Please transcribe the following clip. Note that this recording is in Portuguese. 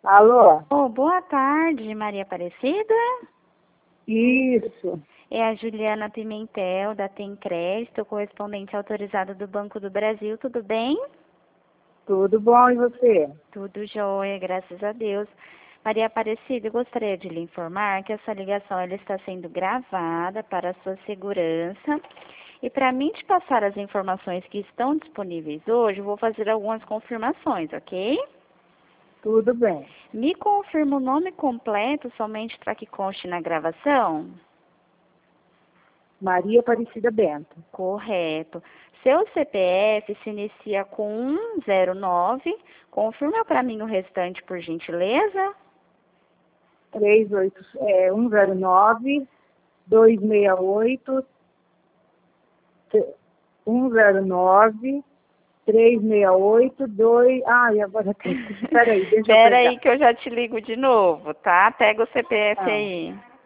Alô? Oh, boa tarde, Maria Aparecida. Isso. É a Juliana Pimentel, da Tem Crédito, correspondente autorizada do Banco do Brasil. Tudo bem? Tudo bom, e você? Tudo jóia, graças a Deus. Maria Aparecida, eu gostaria de lhe informar que essa ligação ela está sendo gravada para a sua segurança. E para mim te passar as informações que estão disponíveis hoje, eu vou fazer algumas confirmações, ok? Tudo bem. Me confirma o nome completo somente para que conste na gravação? Maria Aparecida Bento. Correto. Seu CPF se inicia com 109. Confirma para mim o restante, por gentileza. 109 268 109 368 2. Ai, agora tem. Peraí, deixa eu Espera pegar. aí que eu já te ligo de novo, tá? Pega o CPF Ah, aí.